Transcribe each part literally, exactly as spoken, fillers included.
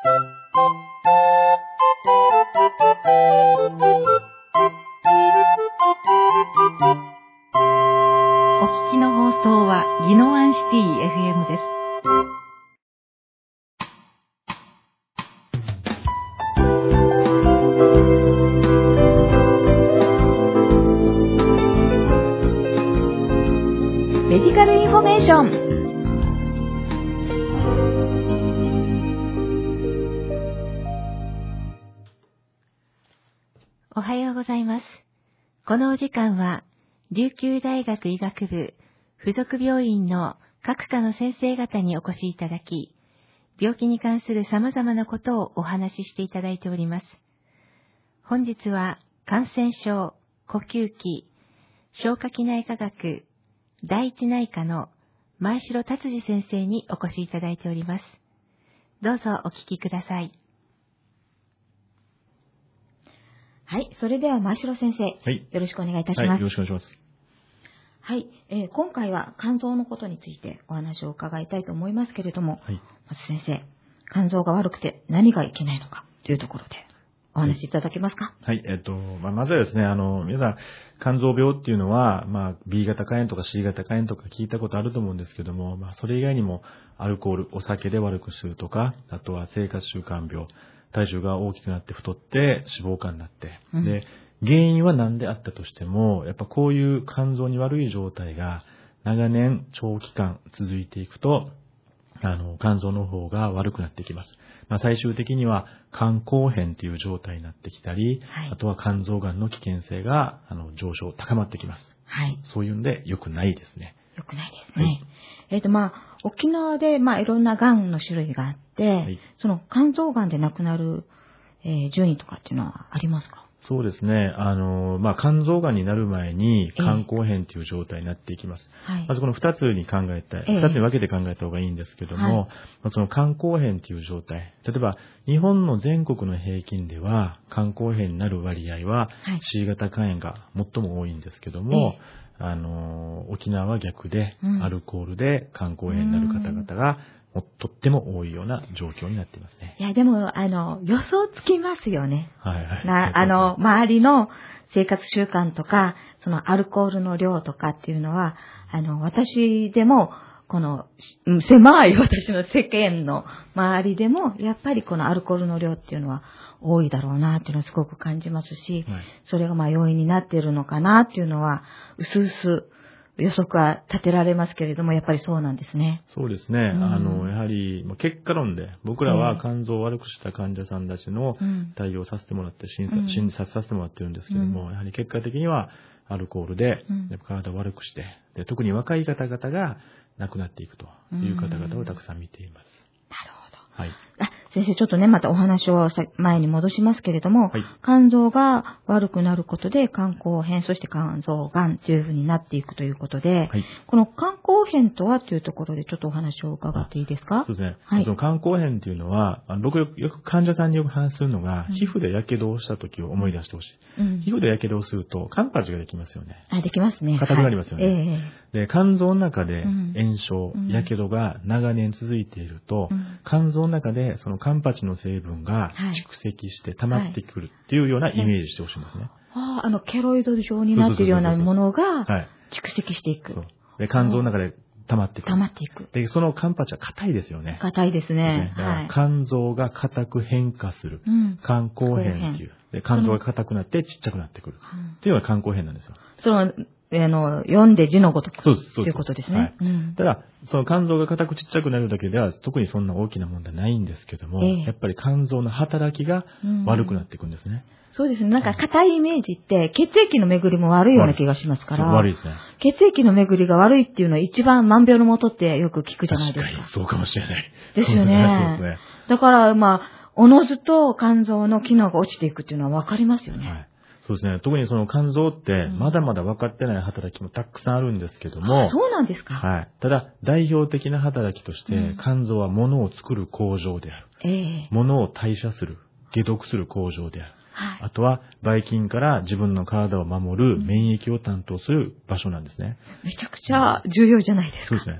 お聞きの放送は宜野湾シティ エフエム です。メディカルインフォメーション。おはようございます。このお時間は琉球大学医学部附属病院の各科の先生方にお越しいただき、病気に関する様々なことをお話ししていただいております。本日は感染症、呼吸器、消化器内科学、第一内科の前城達治先生にお越しいただいております。どうぞお聞きください。はい、それでは前城先生、はい、よろしくお願いいたします。 はい、よろしくお願いします。 はい、えー、今回は肝臓のことについてお話を伺いたいと思いますけれども、はい、まず先生、肝臓が悪くて何がいけないのかというところでお話しいただけますか。 はい、はい、えっと、まあ、まずはですね、あの、皆さん、肝臓病っていうのは、まあ、ビー 型肝炎とか シー 型肝炎とか聞いたことあると思うんですけども、まあ、それ以外にも、アルコール、お酒で悪くするとか、あとは生活習慣病、体重が大きくなって太って脂肪肝になって、うん、で、原因は何であったとしても、やっぱこういう肝臓に悪い状態が長年長期間続いていくと、あの、肝臓の方が悪くなってきます。まあ、最終的には肝硬変という状態になってきたり、はい、あとは肝臓がんの危険性があの上昇、高まってきます。はい。そういうんで良くないですね。 良くないですね。はい、えっと、まあ、沖縄で、まあ、いろんながんの種類があって、はい、その肝臓がんで亡くなる、えー、順位とかっていうのはありますか？ そうですね。あの、まあ、肝臓がんになる前に肝硬変という状態になっていきます。えーはい、まずこの二つに考えたい、二、えー、つに分けて考えた方がいいんですけども、はい、その肝硬変という状態、例えば日本の全国の平均では肝硬変になる割合は シー 型肝炎が最も多いんですけども、えー、あの、沖縄は逆で、うん、アルコールで肝硬変になる方々がとっても多いような状況になっていますね。 いや、でも、あの、予想つきますよね。 はいはい。 な、あの、周りの生活習慣とか、そのアルコールの量とかっていうのは、あの、私でも、この、狭い私の世間の周りでも、やっぱりこのアルコールの量っていうのは多いだろうなっていうのはすごく感じますし、はい、それがまあ要因になっているのかなっていうのは、うすうす、予測は立てられますけれども、やっぱりそうなんですね。 そうですね。うん、あの、やはり、結果論で、僕らは肝臓を悪くした患者さんたちの対応させてもらって、診察、診察させてもらってるんですけども、うん、やはり結果的にはアルコールで、やっぱ体を悪くして、で、特に若い方々が亡くなっていくという方々をたくさん見ています。 なるほど。 はい。 あ、先生、ちょっとね、またお話を前に戻しますけれども、はい、肝臓が悪くなることで肝硬変、そして肝臓がんというふうになっていくということで、はい、この肝硬変とはというところでちょっとお話を伺っていいですか？ そうですね。はい、その肝硬変というのは、僕よく、よく患者さんによく話すのが、うん、皮膚で火傷をした時を思い出してほしい、うん。皮膚で火傷をすると、肝パチができますよね。 あ、できますね。 硬くなりますよね。はい、えー、で、肝臓の中で炎症、 うん、 火傷が長年続いていると、うん、肝臓の中でその肝パチの成分が蓄積して溜まってくるっていうようなイメージしてほしいんですね。 ああ、あの、ケロイド状になっているようなものが蓄積していく。 そう。で、肝臓の中で溜まっていく。 溜まっていく。 で、その肝パチは硬いですよね。 硬いですね。 だから肝臓が硬く変化する。うん、肝硬変っていう。で、肝臓が硬くなってちっちゃくなってくる。っていうのが肝硬変なんですよ。 その、あの、読んで字のごとく。そうです、そうです。ということですね。はいうん、ただ、その肝臓が硬くちっちゃくなるだけでは、特にそんな大きな問題ないんですけども、えー、やっぱり肝臓の働きが悪くなっていくんですね。 うん、そうですね。なんか硬いイメージって、血液の巡りも悪いような気がしますから。 悪いですね。 血液の巡りが悪いっていうのは一番万病のもとってよく聞くじゃないですか。 確かに、そうかもしれない。 ですよね。そうですね。だから、まあ、おのずと肝臓の機能が落ちていくっていうのは分かりますよね。はいそうですね。特にその肝臓って、まだまだ分かってない働きもたくさんあるんですけども。 あ、そうなんですか。 はい。ただ、代表的な働きとして、うん、肝臓は物を作る工場である。ええ、物を代謝する、解毒する工場である。はい、あとは、ばい菌から自分の体を守る免疫を担当する場所なんですね。 めちゃくちゃ重要じゃないですか。 そうですね。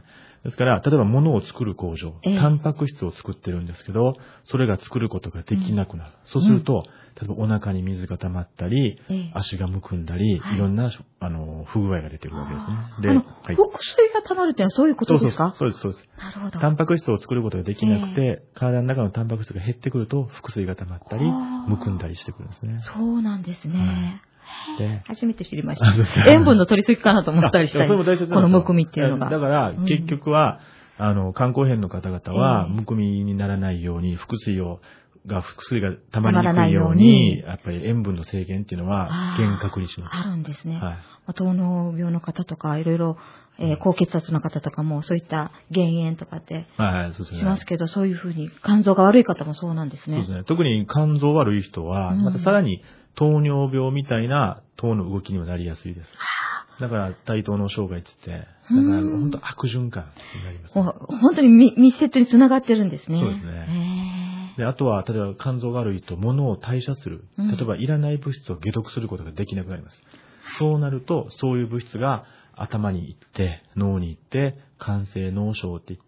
ですから、例えば物を作る工場、 ええ、 タンパク質を作ってるんですけど、それが作ることができなくなる。うん、そうすると、例えばお腹に水が溜まったり、ええ、足がむくんだり、はい、いろんな、あの、不具合が出てくるわけですね。で、 あの、はい、腹水が溜まるっていうのはそういうことですか？ そうです、そうです、そうです。 なるほど。 タンパク質を作ることができなくて、ええ、体の中のタンパク質が減ってくると、腹水が溜まったり、むくんだりしてくるんですね。 そうなんですね。はいで初めて知りました。塩分の取りすぎかなと思ったりしたり、このむくみっていうのが。 だから、結局は、うん、あの、肝硬変の方々は、むくみにならないように、腹水を、が、腹水が溜まりにくいように、やっぱり塩分の制限っていうのは、厳格にします。 あるんですね。はい、糖尿病の方とか、いろいろ、えー、高血圧の方とかも、そういった減塩とかって、しますけど、そういうふうに、肝臓が悪い方もそうなんですね。 そうですね。特に肝臓悪い人は、またさらに、糖尿病みたいな糖の動きにもなりやすいです。だから、対等の障害って言って、だから本当悪循環になります、ね。 本当に密接につながってるんですね。 そうですね。で、あとは、例えば肝臓が悪いと物を代謝する。例えば、いらない物質を解毒することができなくなります。そうなると、そういう物質が頭に行って、脳に行って、肝性脳症って言って、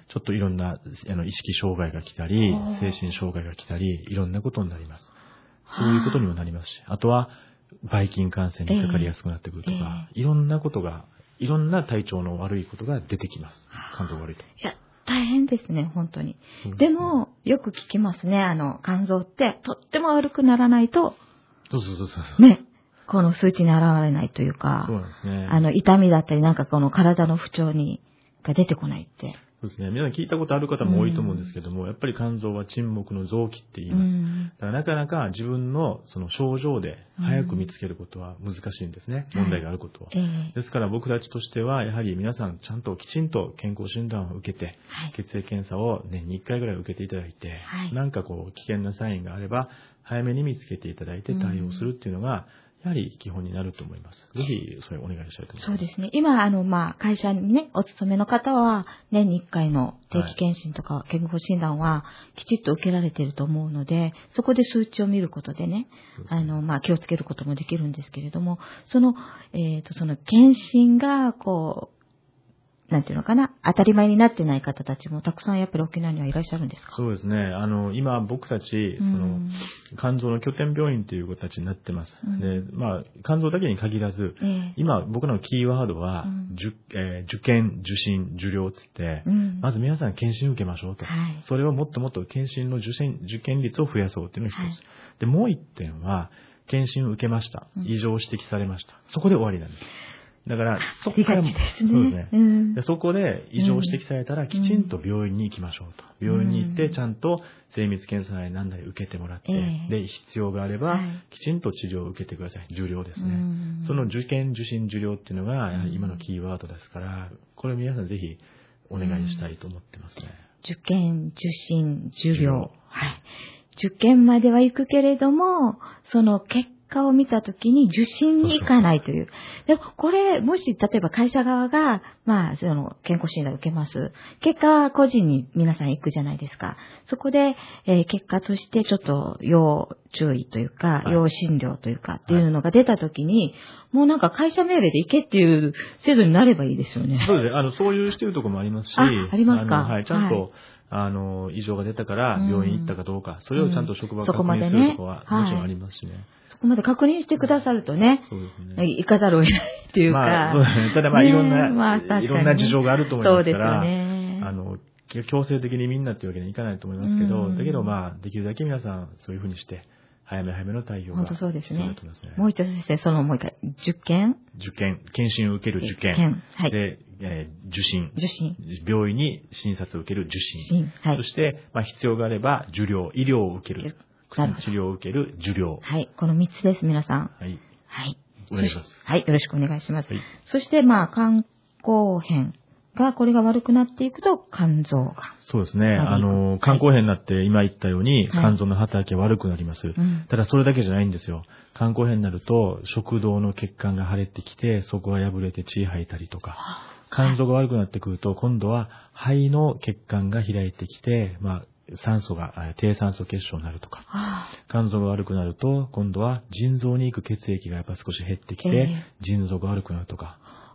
ちょっといろんなあの意識障害が来たり、精神障害が来たり、いろんなことになります。そういうことにもなりますし、あとは、ばい菌感染にかかりやすくなってくるとか、えー、いろんなことが、いろんな体調の悪いことが出てきます。肝臓が悪いと。 いや、大変ですね、本当に。で, ね、でも、よく聞きますね、あの、肝臓って、とっても悪くならないと、 そうそうそうそう。 ね、この数値に現れないというか、 そうなんですね。 あの、痛みだったり、なんかこの体の不調に、が出てこないって。 そうですね。皆さん聞いたことある方も多いと思うんですけども、うん、やっぱり肝臓は沈黙の臓器って言います。うん、だからなかなか自分のその症状で早く見つけることは難しいんですね。うん、問題があることは、はい。ですから僕たちとしては、やはり皆さんちゃんときちんと健康診断を受けて、はい、血液検査を年にいっかいぐらい受けていただいて、はい、なんかこう危険なサインがあれば、早めに見つけていただいて対応するっていうのが、うんやはり基本になると思います。ぜひ、それをお願いしたいと思います。 そうですね。今、あの、まあ、会社にね、お勤めの方は、年にいっかいの定期検診とか健康診断は、きちっと受けられていると思うので、そこで数値を見ることでね、あの、まあ、気をつけることもできるんですけれども、その、えっと、その検診が、こう、なんていうのかな、当たり前になってない方たちもたくさんやっぱり沖縄にはいらっしゃるんですか？ そうですね。あの、今僕たち、その、肝臓の拠点病院という形になってます。うん、で、まあ、肝臓だけに限らず、えー、今僕らのキーワードは、うん受えー、受験、受診、受領つって、うん、まず皆さん検診受けましょうと。はい、それをもっともっと検診の受診、受験率を増やそうっていうのが一つ、はい。で、もう一点は、検診を受けました。異常を指摘されました。そこで終わりなんです。だから、そこからも、 ですね、 そうですね、うん、で。そこで異常を指摘されたら、きちんと病院に行きましょうと。うん、病院に行って、ちゃんと精密検査なり何なり受けてもらって、うん、で、必要があれば、きちんと治療を受けてください。受領ですね。うん、その受験、受診、受領っていうのが、やはり今のキーワードですから、これ皆さんぜひお願いしたいと思ってますね。 うん、受験、受診、受領。はい。受験までは行くけれども、その結果、結果を見たときに受診に行かないという。でも、これ、もし、例えば会社側が、まあ、その、健康診断を受けます。結果は個人に皆さん行くじゃないですか。そこで、えー、結果として、ちょっと、要注意というか、はい、要診療というか、っていうのが出たときに、はい、もうなんか会社命令で行けっていう制度になればいいですよね。 そうですね。あの、そういうしてるところもありますし、 あ、ありますか。 はい、ちゃんと、はい、あの、異常が出たから病院行ったかどうか、うん、それをちゃんと職場確認するところは、もちろんありますしね。 そこまで確認してくださるとね、 そうですね。 行かざるを得ないっていうか。 まあ、そうですね。ただまあ、いろんな、ねまあね、いろんな事情があると思いますから、 そうですよね、 あの、強制的にみんなっていうわけにはいかないと思いますけど、うん、だけどまあ、できるだけ皆さんそういうふうにして、早め早めの対応が必要だと思いますね。 ますねもう一度先生、そのもう一回、受験受験、検診を受ける受験。はい、で、えー、受診。 受診。 病院に診察を受ける受診。はい、そして、まあ、必要があれば、受領、医療を受ける。治療を受ける受領。 はい。この三つです、皆さん。 はい。 はい。 お願いします。 はい。よろしくお願いします。はい、そして、まあ、肝硬変が、これが悪くなっていくと、肝臓が。 そうですね。あの、肝硬変になって、今言ったように、肝臓の働きは悪くなります。はい、ただ、それだけじゃないんですよ。肝硬変になると、食道の血管が腫れてきて、そこが破れて血吐いたりとか。肝臓が悪くなってくると、今度は肺の血管が開いてきて、まあ、酸素が、低酸素血症になるとか、肝臓が悪くなると、今度は腎臓に行く血液がやっぱ少し減ってきて、えー、腎臓が悪くなるとか、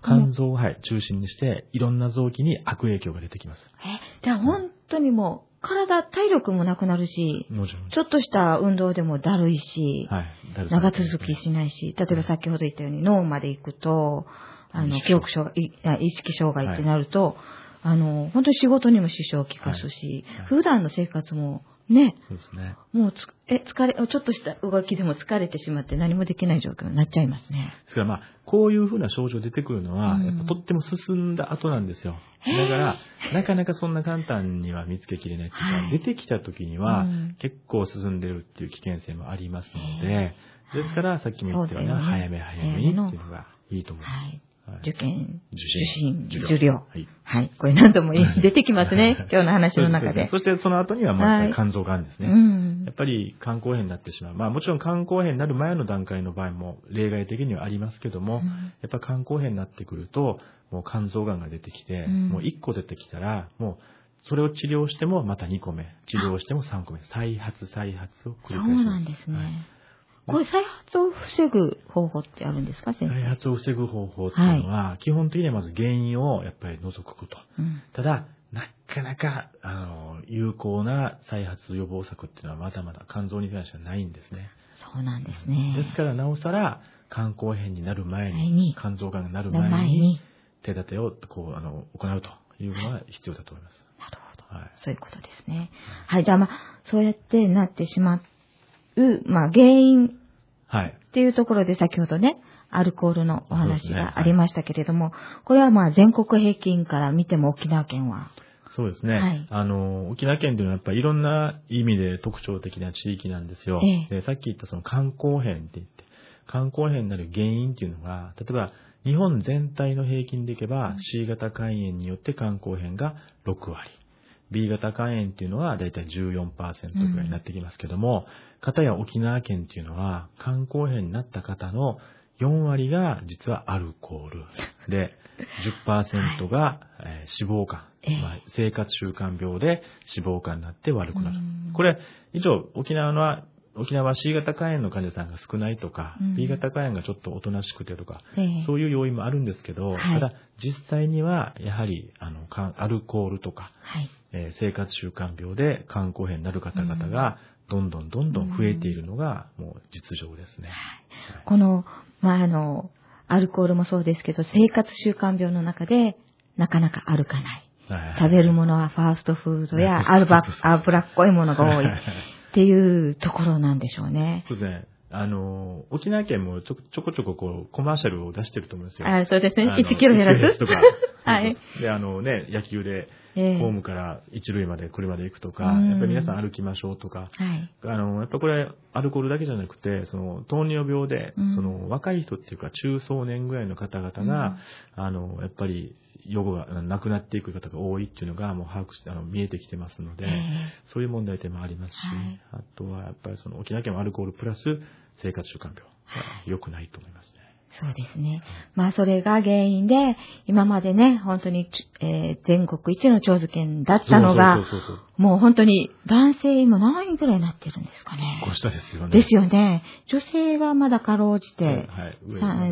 肝臓を、はい、中心にして、いろんな臓器に悪影響が出てきます。 え、じゃあ本当にもう、体、体力もなくなるし、 もちろん。 ちょっとした運動でもだるいし、 はい、 長続きしないし、例えば先ほど言ったように脳まで行くと、あの、記憶障害、意識障害ってなると、はい、あの、本当に仕事にも支障をきかすし、はいはい、普段の生活もね、 そうですね。 もうつ、え、疲れ、ちょっとした動きでも疲れてしまって何もできない状況になっちゃいますね。 ですからまあ、こういうふうな症状出てくるのは、うん、やっぱとっても進んだ後なんですよ。だから、なかなかそんな簡単には見つけきれないっていうか、はい、出てきた時には、うん、結構進んでるっていう危険性もありますので、ですから、さっきも言ったような、早め早めにっていうのがいいと思います。はいはい、受験、受診、受療。 療。はい。はい。これ何度も出てきますね。今日の話の中で。 そしてその後には、まあ、肝臓がんですね。 はい、うん、 やっぱり肝硬変になってしまう。まあもちろん肝硬変になる前の段階の場合も例外的にはありますけども、うん、やっぱ肝硬変になってくると、もう肝臓がんが出てきて、うん、もういっこ出てきたら、もうそれを治療してもまたにこめ、治療してもさんこめ、再発再発を繰り返します。 そうなんですね。はい、これ再発を防ぐ方法ってあるんですか、先生？ 再発を防ぐ方法っていうのは、はい、基本的にはまず原因をやっぱり除くこと。うん、ただ、なかなか、あの、有効な再発予防策っていうのはまだまだ肝臓に関してはないんですね。 そうなんですね。 ですから、なおさら、肝硬変になる前に、肝臓がんになる前に、手立てを、こう、あの、行うというのは必要だと思います。 なるほど。はい、そういうことですね。はい、じゃあまあ、そうやってなってしまう、まあ、原因っていうところで先ほどね、アルコールのお話がありましたけれども、ね、はい、これはまあ全国平均から見ても沖縄県はそうですね。はい、あの、沖縄県というのはやっぱりいろんな意味で特徴的な地域なんですよ。ええ、でさっき言ったその肝硬変って言って、肝硬変になる原因っていうのが、例えば日本全体の平均でいけば、うん、C 型肝炎によって肝硬変がろくわり。B 型肝炎っていうのはだいたい じゅうよんパーセント ぐらいになってきますけども、うん、かたや沖縄県っていうのは肝硬変になった方のよんわりが実はアルコールで、じゅっパーセント が、はい、えー、脂肪肝、えーまあ、生活習慣病で脂肪肝になって悪くなる。これ、一応沖縄のは、沖縄は C 型肝炎の患者さんが少ないとか、うん、B 型肝炎がちょっとおとなしくてとか、えー、そういう要因もあるんですけど、はい、ただ実際にはやはりあのアルコールとか、はい、えー、生活習慣病で肝硬変になる方々がどんどんどんどん増えているのがもう実情ですね。 うん、この、まあ、あの、アルコールもそうですけど、生活習慣病の中でなかなか歩かない。食べるものはファーストフードや脂っこいものが多いっていうところなんでしょうね。 そうですね。あの、沖縄県もちょちょこちょここうコマーシャルを出してると思うんですよ。 あ、そうですね。いちキロ減らすとか。 はい。 で、あのね、野球で、ホームから一塁まで車で行くとか、やっぱり皆さん歩きましょうとか、はい、あの、やっぱこれアルコールだけじゃなくて、その糖尿病で、うん、その若い人っていうか中壮年ぐらいの方々が、うん、あの、やっぱり予後がなくなっていく方が多いっていうのがもう把握して、あの、見えてきてますので、そういう問題点もありますし、はい、あとはやっぱりその沖縄県はアルコールプラス生活習慣病が良くないと思いますね。 そうですね。まあそれが原因で、今までね、本当に、えー、全国一の長寿県だったのが、もう本当に男性今何位ぐらいになってるんですかね。 ご下ですよね。 ですよね。女性はまだかろうじて、はい、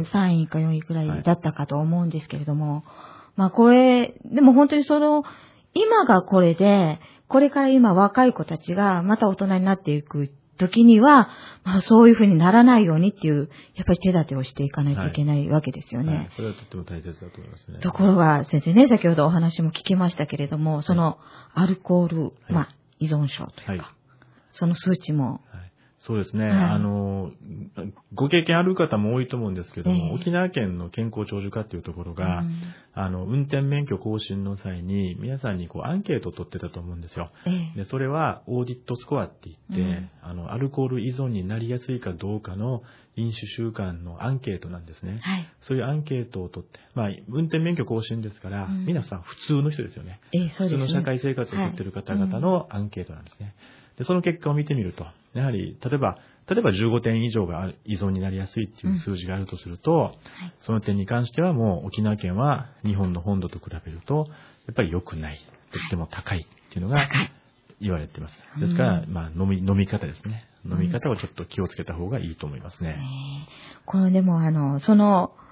さんいかよんいくらいだったかと思うんですけれども、はい、まあこれ、でも本当にその、今がこれで、これから今若い子たちがまた大人になっていく時には、まあそういうふうにならないようにっていう、やっぱり手立てをしていかないといけないわけですよね。はいはい、 それはとっても大切だと思いますね。 ところが先生ね、先ほどお話も聞きましたけれども、そのアルコール、はい、まあ依存症というか、はい、その数値も、はい、 そうですね、はい、あの、ご経験ある方も多いと思うんですけども、えー、沖縄県の健康長寿課というところが、うん、あの、運転免許更新の際に、皆さんにこうアンケートを取ってたと思うんですよ。えー、でそれは、オーディットスコアって言って、うん、あの、アルコール依存になりやすいかどうかの飲酒習慣のアンケートなんですね。はい、そういうアンケートを取って、まあ、運転免許更新ですから、うん、皆さん普通の人ですよね。 えー、そうですね。 普通の社会生活を送っている方々のアンケートなんですね。はいうん、でその結果を見てみると、やはり、例えば、例えばじゅうごてん以上が依存になりやすいっていう数字があるとすると、うんはい、その点に関してはもう沖縄県は日本の本土と比べると、やっぱり良くない、とっても高いっていうのが言われています。ですから、まあ飲み、飲み方ですね。飲み方をちょっと気をつけた方がいいと思いますね。 うん、このでもあの、その、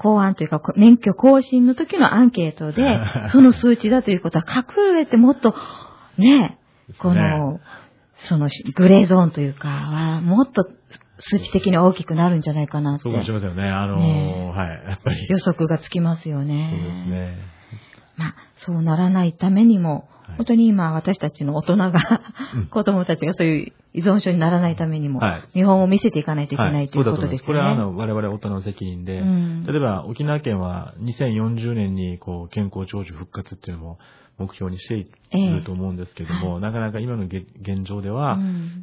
公安というか、免許更新の時のアンケートで、その数値だということは、隠れてもっと、ね、この、そのグレーゾーンというかは、もっと数値的に大きくなるんじゃないかなって。 そうかもしれませんよね。あのーね、 はい。やっぱり。 予測がつきますよね。 そうですね。 まあ、そうならないためにも、はい、本当に今私たちの大人が、うん、子供たちがそういう依存症にならないためにも、はい、見本を見せていかないといけない、はい、ということですよね。 これはあの我々大人の責任で、うん、例えば沖縄県はにせんよんじゅうねんにこう健康長寿復活っていうのも目標にしていると思うんですけども、えーはい、なかなか今の現状では、うん、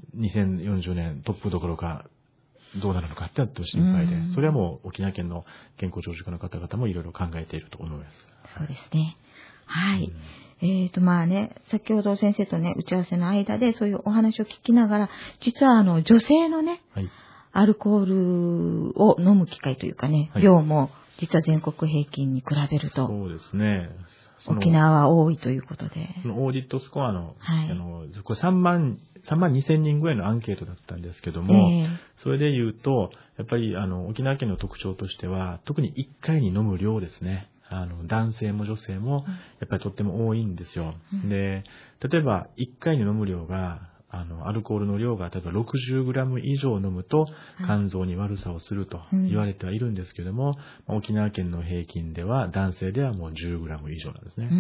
にせんよんじゅうねんトップどころかどうなるのかってなって心配で、うん、それはもう沖縄県の健康長寿化の方々もいろいろ考えていると思います。 そうですね。はい。うん、えっと、まあね、先ほど先生とね、打ち合わせの間でそういうお話を聞きながら、実はあの、女性のね、はい、アルコールを飲む機会というかね、はい、量も実は全国平均に比べると。 そうですね。 沖縄は多いということで。 そのオーディットスコアの、はい、あの、これさんまん、さんまんにせんにんぐらいのアンケートだったんですけども、えー、それで言うと、やっぱりあの、沖縄県の特徴としては、特にいっかいに飲む量ですね。あの、男性も女性も、やっぱりとっても多いんですよ。うん、で、例えばいっかいに飲む量が、あの、アルコールの量が例えば ろくじゅうグラム 以上飲むと肝臓に悪さをすると言われてはいるんですけども、うん、沖縄県の平均では男性ではもう じゅうグラム 以上なんですね。うん、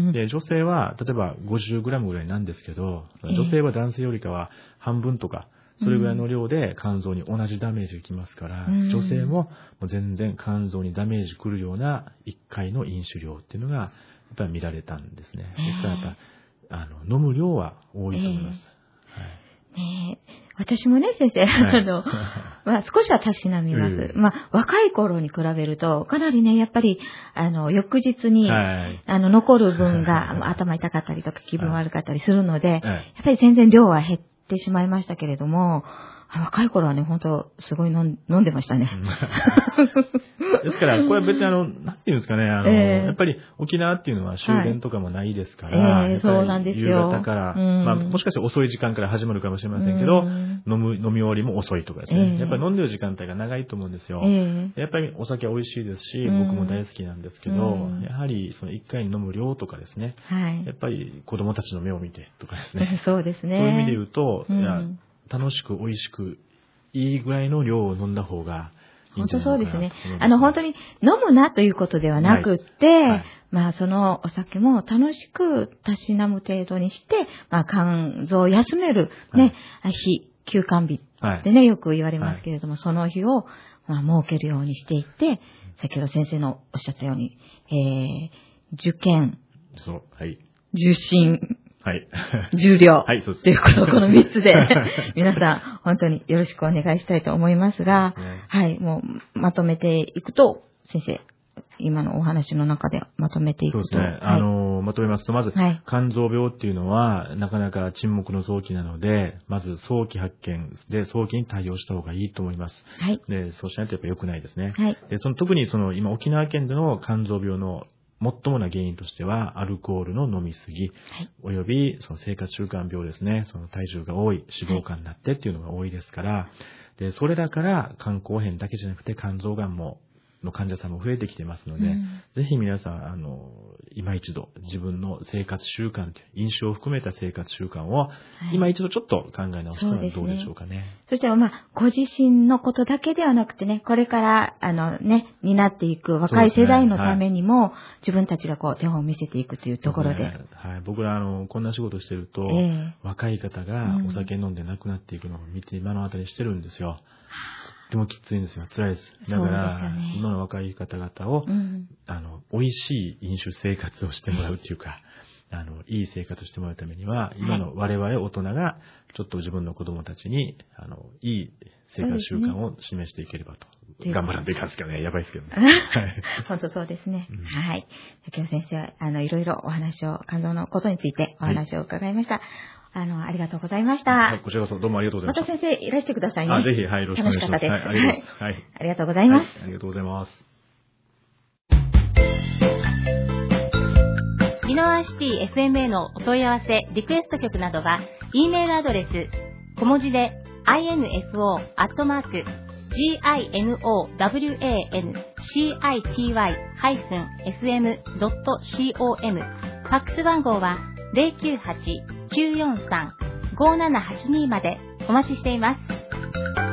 で、女性は例えば ごじゅうグラム ぐらいなんですけど、女性は男性よりかは半分とか、それぐらいの量で肝臓に同じダメージがきますから、うん、女性ももう全然肝臓にダメージくるようないっかいの飲酒量っていうのがやっぱり見られたんですね。ですからやっぱあの飲む量は多いと思います。 えーはい、ねえ、私もね、先生、はい、あの、まあ、少しはたしなみます。うん、まあ、若い頃に比べると、かなりね、やっぱり、あの、翌日に、はい、あの、残る分が、頭痛かったりとか気分悪かったりするので、はい、やっぱり全然量は減って、ってしまいましたけれども、若い頃はね、本当すごい飲ん、飲んでましたね。 ですから、これは別にあの、なんていうんですかね、あの、えー、やっぱり沖縄っていうのは終電とかもないですから、はいえー、そうなんですよ。夕方から、まあ、もしかしたら遅い時間から始まるかもしれませんけど、飲む、飲み終わりも遅いとかですね。えー、やっぱり飲んでる時間帯が長いと思うんですよ。えー、やっぱりお酒は美味しいですし、僕も大好きなんですけど、やはりそのいっかいに飲む量とかですね、はい、やっぱり子供たちの目を見てとかですね。 そうですね。 そういう意味で言うと、いや楽しく美味しく、いいぐらいの量を飲んだ方がいいんじゃないかなと思います。本当そうですね。あの、本当に飲むなということではなくって、はい、まあ、そのお酒も楽しくたしなむ程度にして、まあ、肝臓を休める、ね、はい、日、休肝日ってね、よく言われますけれども、はい、その日を、まあ、設けるようにしていって、先ほど先生のおっしゃったように、えー、受験、 そう、はい。 受診、 はい。 重量。 はい、そうです。 というこの、このみっつで、皆さん、本当によろしくお願いしたいと思いますが、ね、はい、もう、まとめていくと、先生、今のお話の中でまとめていくと。 そうですね。はい、あの、まとめますと、まず、はい、肝臓病っていうのは、なかなか沈黙の早期なので、まず早期発見で、早期に対応した方がいいと思います。はい。で、そうしないとやっぱ良くないですね。はい。で、その、特にその、今、沖縄県での肝臓病の最もな原因としては、アルコールの飲みすぎ、はい、およびその生活習慣病ですね、その体重が多い、脂肪肝になってっていうのが多いですから、はい、で、それだから肝硬変だけじゃなくて肝臓がんも、の患者さんも増えてきてますので、うん、ぜひ皆さん、あの、今一度自分の生活習慣、飲酒を含めた生活習慣を、はい、今一度ちょっと考え直すのはどうでしょうかね。 そしてまあ、ご自身のことだけではなくてね、これから、あのね、担っていく若い世代のためにも、ねはい、自分たちがこう、手本を見せていくというところで。でね、 はい。僕ら、あの、こんな仕事してると、えー、若い方がお酒飲んで亡くなっていくのを見て、目の当たりしてるんですよ。とてもきついんですよ。辛いです。だから、ね、今の若い方々を、うん、あの、美味しい飲酒生活をしてもらうっていうか、あの、いい生活をしてもらうためには、今の我々大人が、ちょっと自分の子供たちに、あの、いい生活習慣を示していければと。頑張らんといかんですけどね。やばいですけどね。 本当そうですね。うん、はい。先ほど先生、あの、いろいろお話を、肝臓のことについてお話を伺いました。はい、あの、ありがとうございました。 はい、こちらこそどうもありがとうございました。 また先生いらしてくださいね。 あ、ぜひ、はい、よろしくお願いします。 楽しかったです。 はい、ありがとうございます。はい。 ありがとうございます。 はい、ありがとうございます。 宜野湾シティ エフエム へのお問い合わせ、リクエスト曲などは、E メールアドレス、小文字で インフォ アットマークジーアイエヌオーダブリューエーエヌシーアイティーワイエフエムドットコム ファックス番号は ゼロきゅうはち きゅうよんさん ごーななはちに までお待ちしています。